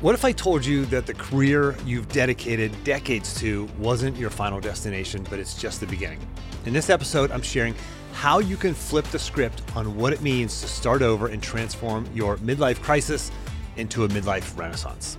What if I told you that the career you've dedicated decades to wasn't your final destination, but it's just the beginning? In this episode, I'm sharing how you can flip the script on what it means to start over and transform your midlife crisis into a midlife renaissance.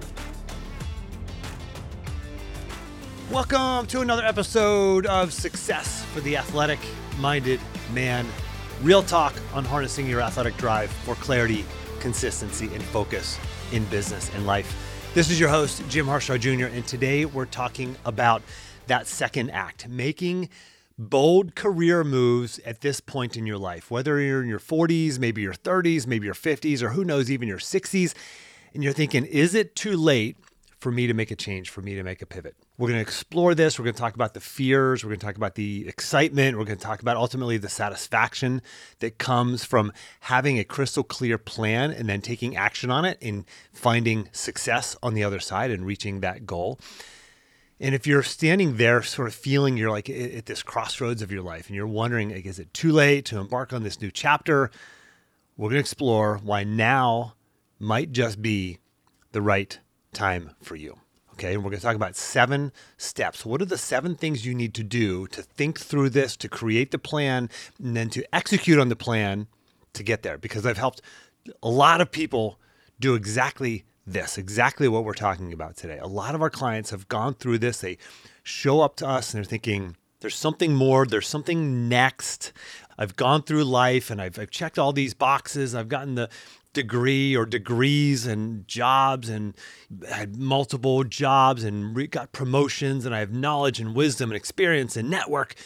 Welcome to another episode of Success for the Athletic-Minded Man. Real talk on harnessing your athletic drive for clarity, consistency, and focus in business and life. This is your host, Jim Harshaw Jr., and today we're talking about that second act, making bold career moves at this point in your life, whether you're in your 40s, maybe your 30s, maybe your 50s, or who knows, even your 60s, and you're thinking, is it too late for me to make a change, for me to make a pivot? We're going to explore this. We're going to talk about the fears. We're going to talk about the excitement. We're going to talk about ultimately the satisfaction that comes from having a crystal clear plan and then taking action on it and finding success on the other side and reaching that goal. And if you're standing there sort of feeling you're like at this crossroads of your life and you're wondering, like, is it too late to embark on this new chapter? We're going to explore why now might just be the right time for you. Okay, and we're going to talk about 7 steps. What are the 7 things you need to do to think through this, to create the plan, and then to execute on the plan to get there? Because I've helped a lot of people do exactly this, exactly what we're talking about today. A lot of our clients have gone through this. They show up to us and they're thinking, there's something more, there's something next. I've gone through life and I've checked all these boxes. I've gotten the degree or degrees and jobs and had multiple jobs and got promotions and I have knowledge and wisdom and experience and network.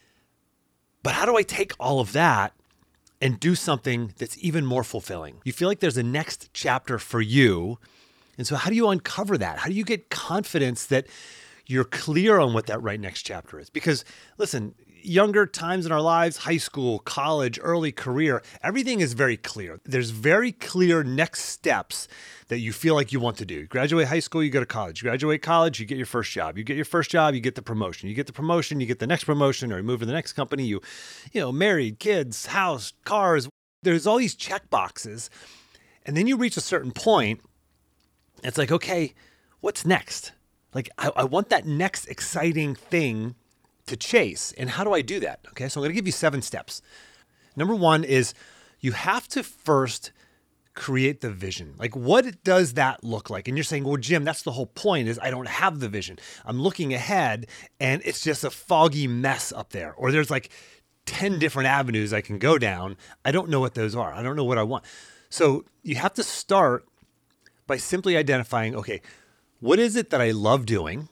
But how do I take all of that and do something that's even more fulfilling? You feel like there's a next chapter for you. And so how do you uncover that? How do you get confidence that you're clear on what that right next chapter is? Because listen, younger times in our lives, high school, college, early career, everything is very clear. There's very clear next steps that you feel like you want to do. You graduate high school, you go to college. You graduate college, you get your first job. You get your first job, you get the promotion. You get the promotion, you get the next promotion, or you move to the next company. You married, kids, house, cars. There's all these check boxes. And then you reach a certain point. It's like, okay, what's next? Like, I want that next exciting thing to chase. And how do I do that? Okay, so I'm going to give you 7 steps. Number 1 is you have to first create the vision. Like, what does that look like? And you're saying, well, Jim, that's the whole point is I don't have the vision. I'm looking ahead and it's just a foggy mess up there. Or there's like 10 different avenues I can go down. I don't know what those are. I don't know what I want. So you have to start by simply identifying, okay, what is it that I love doing?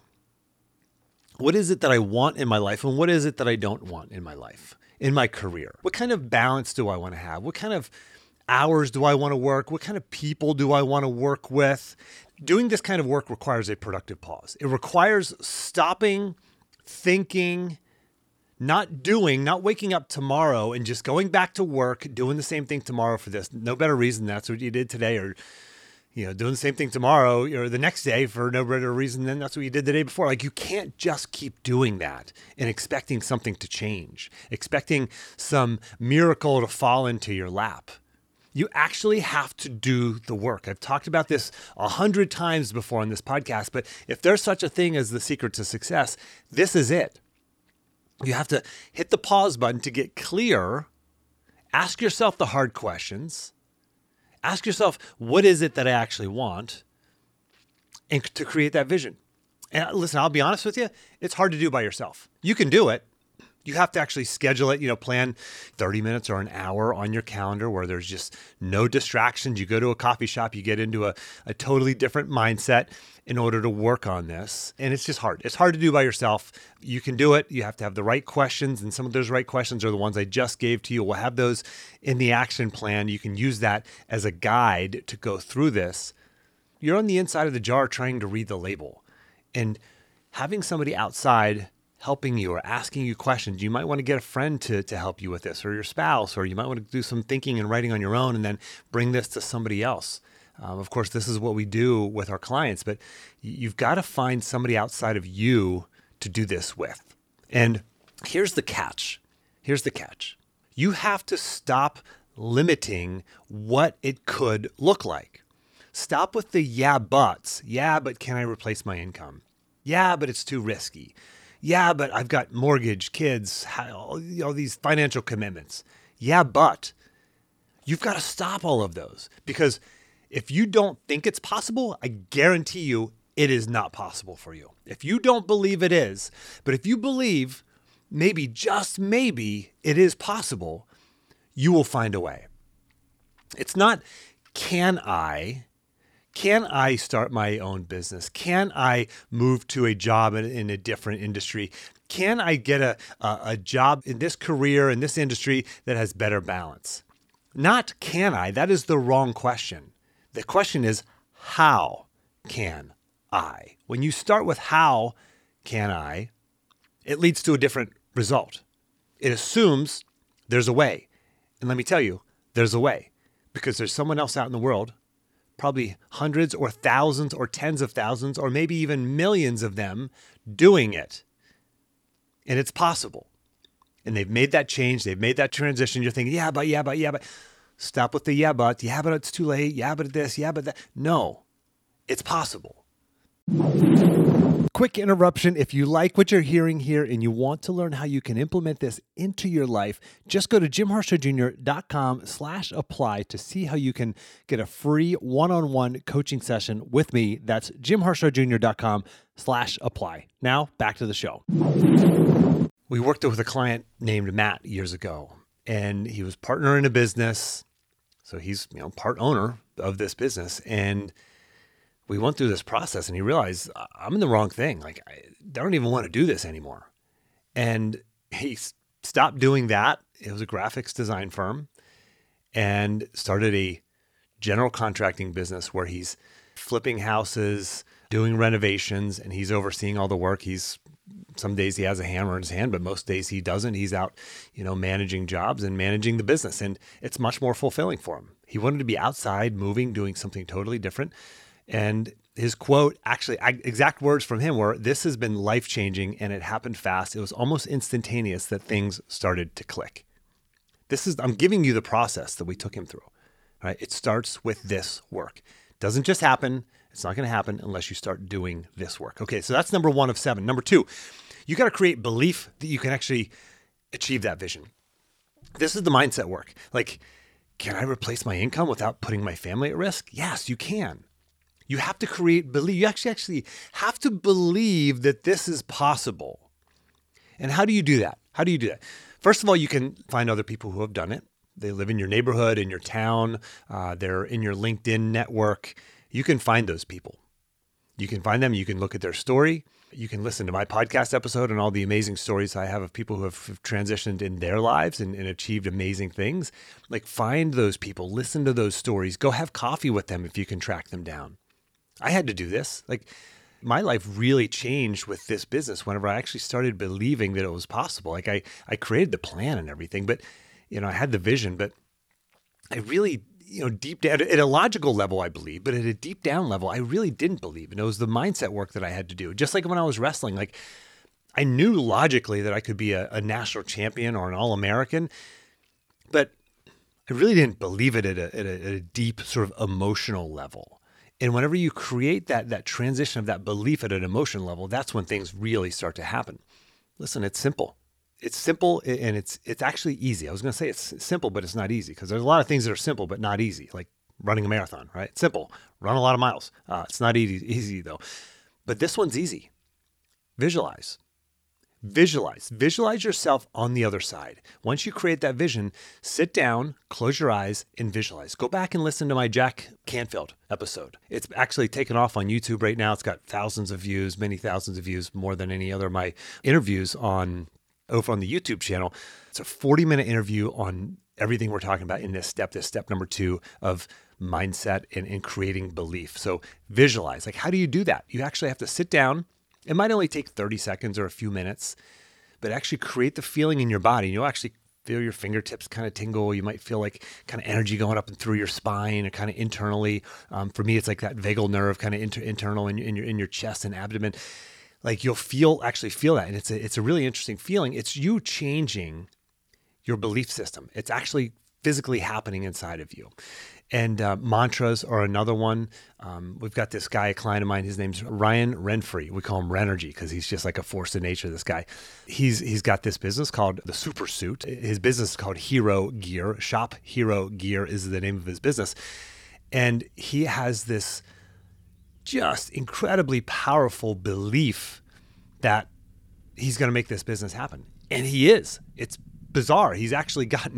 What is it that I want in my life? And what is it that I don't want in my life, in my career? What kind of balance do I want to have? What kind of hours do I want to work? What kind of people do I want to work with? Doing this kind of work requires a productive pause. It requires stopping, thinking, not waking up tomorrow and just going back to work, doing the same thing tomorrow for this. No better reason that's what you did today, or doing the same thing tomorrow or the next day for no better reason than that's what you did the day before. Like, you can't just keep doing that and expecting something to change, expecting some miracle to fall into your lap. You actually have to do the work. I've talked about this 100 times before on this podcast, but if there's such a thing as the secret to success, this is it. You have to hit the pause button to get clear, ask yourself the hard questions. Ask yourself, what is it that I actually want? And to create that vision. And listen, I'll be honest with you, it's hard to do by yourself. You can do it. You have to actually schedule it, plan 30 minutes or an hour on your calendar where there's just no distractions. You go to a coffee shop, you get into a totally different mindset in order to work on this. And it's just hard. It's hard to do by yourself. You can do it. You have to have the right questions. And some of those right questions are the ones I just gave to you. We'll have those in the action plan. You can use that as a guide to go through this. You're on the inside of the jar trying to read the label. And having somebody outside helping you or asking you questions, you might want to get a friend to help you with this, or your spouse, or you might want to do some thinking and writing on your own and then bring this to somebody else. Of course, this is what we do with our clients, but you've got to find somebody outside of you to do this with. And here's the catch. You have to stop limiting what it could look like. Stop with the yeah, buts. Yeah, but can I replace my income? Yeah, but it's too risky. Yeah, but I've got mortgage, kids, all these financial commitments. Yeah, but you've got to stop all of those, because if you don't think it's possible, I guarantee you it is not possible for you. If you don't believe it is, but if you believe maybe, just maybe, it is possible, you will find a way. It's not, can I start my own business? Can I move to a job in a different industry? Can I get a job in this career, in this industry that has better balance? Not can I, that is the wrong question. The question is, how can I? When you start with how can I, it leads to a different result. It assumes there's a way. And let me tell you, there's a way, because there's someone else out in the world, probably hundreds or thousands or tens of thousands or maybe even millions of them doing it. And it's possible. And they've made that change. They've made that transition. You're thinking, yeah, but. Stop with the yeah, but it's too late. Yeah, but this, yeah, but that. No, it's possible. Quick interruption. If you like what you're hearing here and you want to learn how you can implement this into your life, just go to jimharshawjr.com/apply to see how you can get a free one-on-one coaching session with me. That's jimharshawjr.com/apply. Now back to the show. We worked with a client named Matt years ago, and he was partner in a business. So he's, part owner of this business. And we went through this process and he realized, I'm in the wrong thing. Like, I don't even want to do this anymore. And he stopped doing that. It was a graphics design firm, and started a general contracting business where he's flipping houses, doing renovations, and he's overseeing all the work. Some days he has a hammer in his hand, but most days he doesn't. He's out, managing jobs and managing the business, and it's much more fulfilling for him. He wanted to be outside, moving, doing something totally different. And his quote, actually, exact words from him were, "This has been life-changing, and it happened fast. It was almost instantaneous that things started to click." I'm giving you the process that we took him through. Right? It starts with this work. It doesn't just happen. It's not going to happen unless you start doing this work. Okay, so that's number 1 of 7. Number 2, you got to create belief that you can actually achieve that vision. This is the mindset work. Like, can I replace my income without putting my family at risk? Yes, you can. You have to create belief. You actually have to believe that this is possible. And how do you do that? First of all, you can find other people who have done it. They live in your neighborhood, in your town. They're in your LinkedIn network. You can find those people. You can find them. You can look at their story. You can listen to my podcast episode and all the amazing stories I have of people who have transitioned in their lives and achieved amazing things. Like, find those people, listen to those stories, go have coffee with them if you can track them down. I had to do this. Like, my life really changed with this business whenever I actually started believing that it was possible. Like, I created the plan and everything, but, I had the vision, but I really, deep down, at a logical level, I believe, but at a deep down level, I really didn't believe. And it was the mindset work that I had to do. Just like when I was wrestling, like, I knew logically that I could be a national champion or an All-American, but I really didn't believe it at a deep sort of emotional level. And whenever you create that transition of that belief at an emotion level, that's when things really start to happen. Listen, it's simple. It's simple, and it's actually easy. I was going to say it's simple, but it's not easy, because there's a lot of things that are simple but not easy, like running a marathon, right? It's simple. Run a lot of miles. It's not easy though. But this one's easy. Visualize. Visualize yourself on the other side. Once you create that vision, sit down, close your eyes, and visualize. Go back and listen to my Jack Canfield episode. It's actually taken off on YouTube right now. It's got thousands of views, many thousands of views, more than any other of my interviews over on the YouTube channel. It's a 40-minute interview on everything we're talking about in this step number 2 of mindset and creating belief. So visualize. Like, how do you do that? You actually have to sit down. It might only take 30 seconds or a few minutes, but actually create the feeling in your body. You'll actually feel your fingertips kind of tingle. You might feel like kind of energy going up and through your spine, or kind of internally. For me, it's like that vagal nerve kind of internal in your chest and abdomen. Like, you'll actually feel that. And it's a really interesting feeling. It's you changing your belief system. It's actually physically happening inside of you. And mantras are another one. We've got this guy, a client of mine, his name's Ryan Renfree. We call him Renergy because he's just like a force of nature, this guy. He's got this business called The Super Suit. His business is called Hero Gear. Shop Hero Gear is the name of his business. And he has this just incredibly powerful belief that he's going to make this business happen. And he is. It's bizarre. He got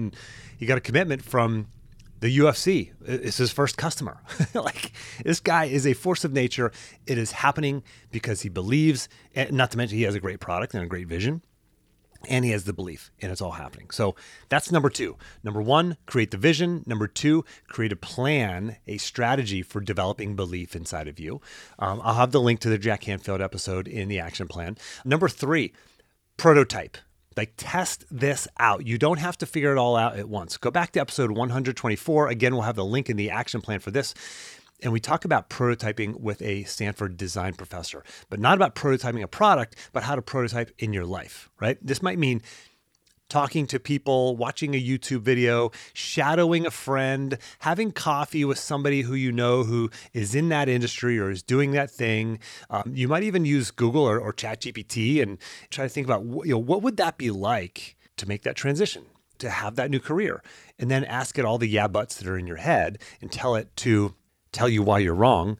a commitment from the UFC. It's his first customer. Like, this guy is a force of nature. It is happening because he believes, and not to mention he has a great product and a great vision, and he has the belief, and it's all happening. So that's number 2. Number 1, create the vision. Number 2, create a plan, a strategy for developing belief inside of you. I'll have the link to the Jack Canfield episode in the action plan. Number 3, prototype. Like, test this out. You don't have to figure it all out at once. Go back to episode 124. Again, we'll have the link in the action plan for this. And we talk about prototyping with a Stanford design professor, but not about prototyping a product, but how to prototype in your life, right? This might mean talking to people, watching a YouTube video, shadowing a friend, having coffee with somebody who you know who is in that industry or is doing that thing. You might even use Google or ChatGPT and try to think about, what would that be like to make that transition, to have that new career, and then ask it all the yeah buts that are in your head and tell it to tell you why you're wrong.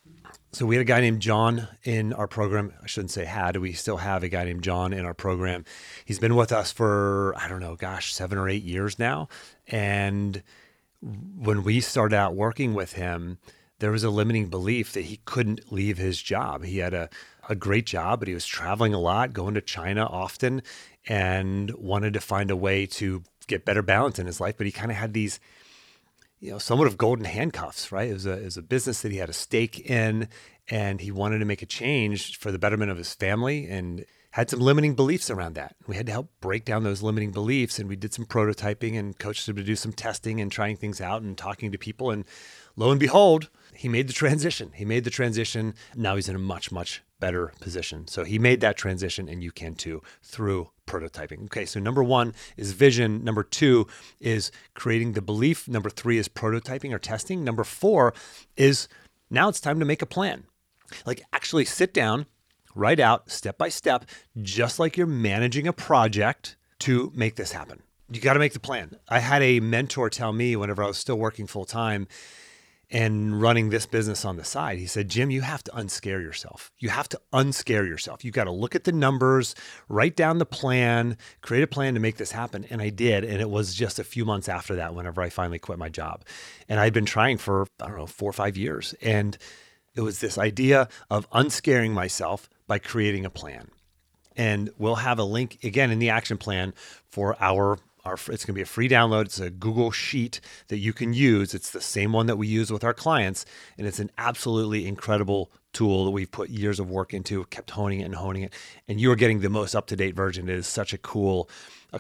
So we had a guy named John in our program. I shouldn't say had. We still have a guy named John in our program. He's been with us for, 7 or 8 years now. And when we started out working with him, there was a limiting belief that he couldn't leave his job. He had a great job, but he was traveling a lot, going to China often, and wanted to find a way to get better balance in his life. But he kind of had these somewhat of golden handcuffs, right? It was a business that he had a stake in, and he wanted to make a change for the betterment of his family and had some limiting beliefs around that. We had to help break down those limiting beliefs, and we did some prototyping and coached him to do some testing and trying things out and talking to people. And lo and behold, he made the transition. Now he's in a much, much better position. So he made that transition, and you can too, through prototyping. Okay, so number 1 is vision. Number 2 is creating the belief. Number 3 is prototyping or testing. Number 4 is now it's time to make a plan. Like, actually sit down, write out step by step, just like you're managing a project, to make this happen. You got to make the plan. I had a mentor tell me whenever I was still working full time and running this business on the side, he said, Jim, you have to unscare yourself. You have to unscare yourself. You got to look at the numbers, write down the plan, create a plan to make this happen. And I did. And it was just a few months after that, whenever I finally quit my job. And I'd been trying for, 4 or 5 years. And it was this idea of unscaring myself by creating a plan. And we'll have a link again in the action plan for it's going to be a free download. It's a Google Sheet that you can use. It's the same one that we use with our clients. And it's an absolutely incredible tool that we've put years of work into, kept honing it. And you are getting the most up-to-date version. It is such a cool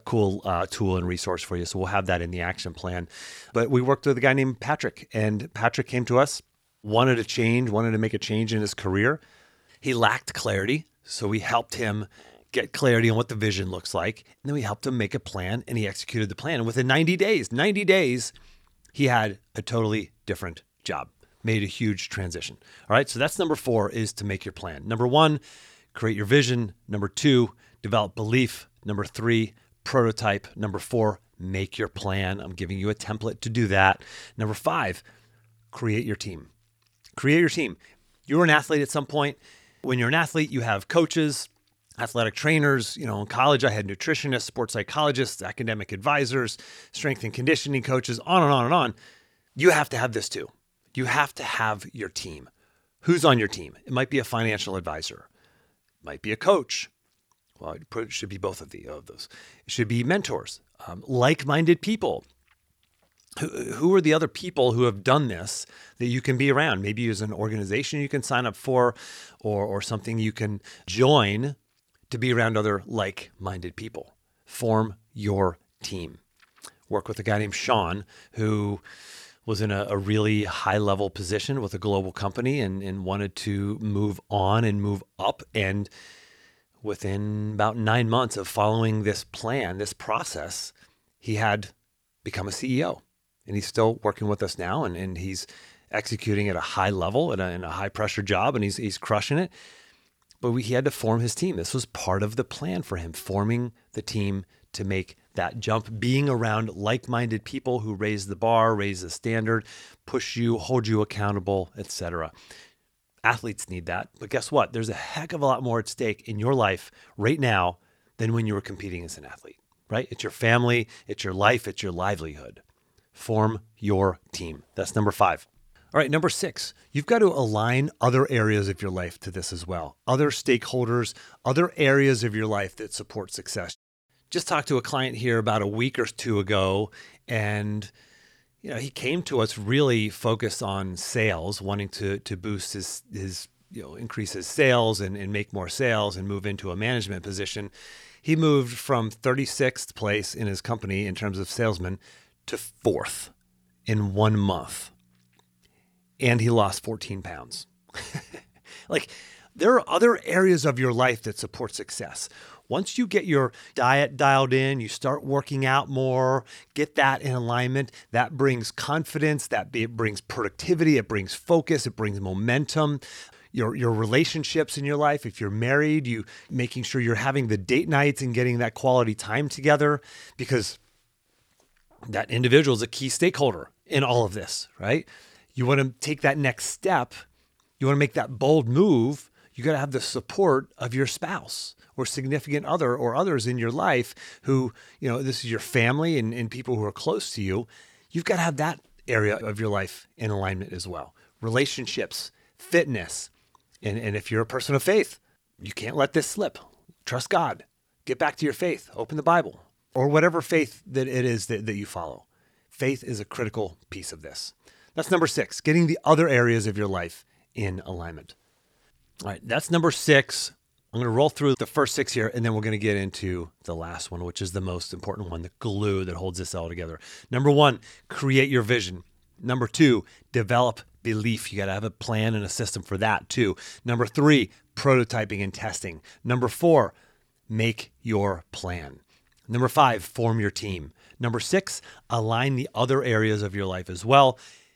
tool and resource for you. So we'll have that in the action plan. But we worked with a guy named Patrick, and Patrick came to us, wanted to make a change in his career. He lacked clarity. So we helped him get clarity on what the vision looks like. And then we helped him make a plan, and he executed the plan. And within 90 days, he had a totally different job, made a huge transition. All right. So that's number 4, is to make your plan. Number 1, create your vision. Number 2, develop belief. Number 3, prototype. Number 4, make your plan. I'm giving you a template to do that. Number 5, create your team. Create your team. You were an athlete at some point. When you're an athlete, you have coaches, athletic trainers. In college, I had nutritionists, sports psychologists, academic advisors, strength and conditioning coaches, on and on and on. You have to have this too. You have to have your team. Who's on your team? It might be a financial advisor. It might be a coach. Well, it should be both of those. It should be mentors, like-minded people. Who are the other people who have done this that you can be around? Maybe there's an organization you can sign up for, or something you can join to be around other like-minded people. Form your team. Work with a guy named Sean, who was in a really high-level position with a global company and wanted to move on and move up. And within about 9 months of following this plan, this process, he had become a CEO. and he's still working with us now, and he's executing at a high level in a high pressure job, and he's crushing it. But he had to form his team. This was part of the plan for him, forming the team to make that jump, being around like-minded people who raise the bar, raise the standard, push you, hold you accountable, etc. Athletes need that. But guess what? There's a heck of a lot more at stake in your life right now than when you were competing as an athlete, right? It's your family, it's your life, it's your livelihood. Form your team. That's number 5. All right, number 6, you've got to align other areas of your life to this as well. Other stakeholders, other areas of your life that support success. Just talked to a client here about a week or 2 ago, and he came to us really focused on sales, wanting to boost his increase his sales and make more sales and move into a management position. He moved from 36th place in his company in terms of salesman to 4th in 1 month. And he lost 14 pounds. There are other areas of your life that support success. Once you get your diet dialed in, you start working out more, get that in alignment, that brings confidence, it brings productivity, it brings focus, it brings momentum. Your relationships in your life, if you're married, you making sure you're having the date nights and getting that quality time together, because that individual is a key stakeholder in all of this, right? You want to take that next step. You want to make that bold move. You got to have the support of your spouse or significant other or others in your life who, this is your family and people who are close to you. You've got to have that area of your life in alignment as well. Relationships, fitness. And if you're a person of faith, you can't let this slip. Trust God. Get back to your faith. Open the Bible or whatever faith that it is that you follow. Faith is a critical piece of this. That's number 6, getting the other areas of your life in alignment. All right, that's number 6. I'm going to roll through the first 6 here, and then we're going to get into the last one, which is the most important one, the glue that holds this all together. Number 1, create your vision. Number 2, develop belief. You got to have a plan and a system for that too. Number 3, prototyping and testing. Number 4, make your plan. Number 5, form your team. Number 6, align the other areas of your life as well.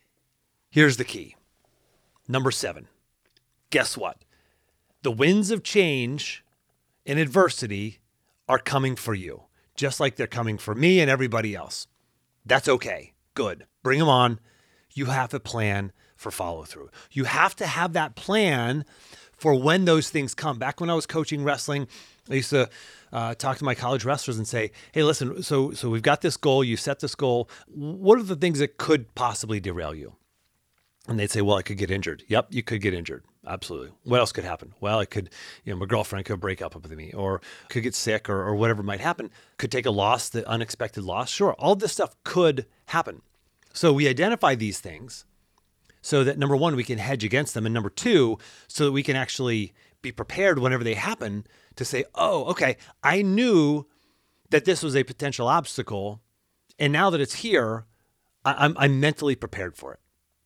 Here's the key. Number 7, guess what? The winds of change and adversity are coming for you, just like they're coming for me and everybody else. That's okay. Good. Bring them on. You have a plan for follow through. You have to have that plan for when those things come. Back when I was coaching wrestling, I used to talk to my college wrestlers and say, hey, listen, so we've got this goal. You set this goal. What are the things that could possibly derail you? And they'd say, well, I could get injured. Yep, you could get injured. Absolutely. What else could happen? Well, I could, my girlfriend could break up with me, or could get sick, or whatever might happen. Could take a loss, the unexpected loss. Sure, all this stuff could happen. So we identify these things so that, number 1, we can hedge against them. And number 2, so that we can actually be prepared whenever they happen to say, oh, okay, I knew that this was a potential obstacle. And now that it's here, I'm mentally prepared for it.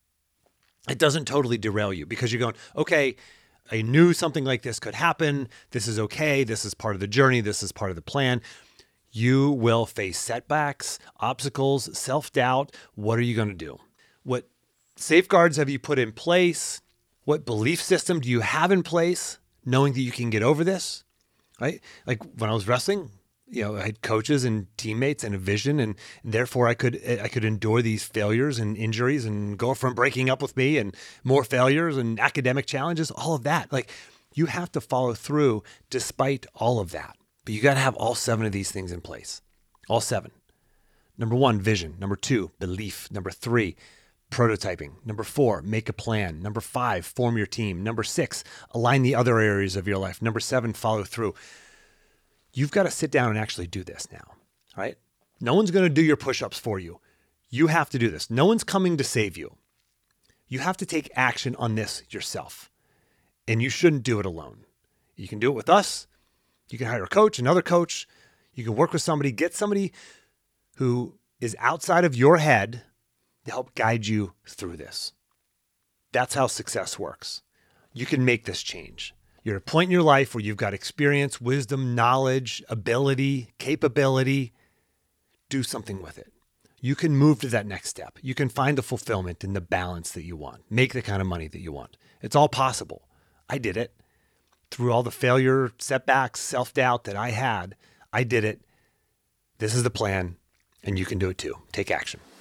It doesn't totally derail you because you're going, okay, I knew something like this could happen. This is okay. This is part of the journey. This is part of the plan. You will face setbacks, obstacles, self-doubt. What are you going to do? What safeguards have you put in place? What belief system do you have in place, knowing that you can get over this, right? Like when I was wrestling, I had coaches and teammates and a vision, and therefore I could endure these failures and injuries and girlfriend breaking up with me and more failures and academic challenges, all of that. Like you have to follow through despite all of that. But you got to have all 7 of these things in place. All 7. Number 1, vision. Number 2, belief. Number 3, prototyping. Number 4, make a plan. Number 5, form your team. Number 6, align the other areas of your life. Number 7, follow through. You've got to sit down and actually do this now, right? No one's going to do your push-ups for you. You have to do this. No one's coming to save you. You have to take action on this yourself, and you shouldn't do it alone. You can do it with us. You can hire a coach, another coach. You can work with somebody, get somebody who is outside of your head to help guide you through this. That's how success works. You can make this change. You're at a point in your life where you've got experience, wisdom, knowledge, ability, capability. Do something with it. you can move to that next step. You can find the fulfillment and the balance that you want, make the kind of money that you want. It's all possible. I did it. Through all the failure, setbacks, self-doubt that I had, I did it. This is the plan, and you can do it too. Take action.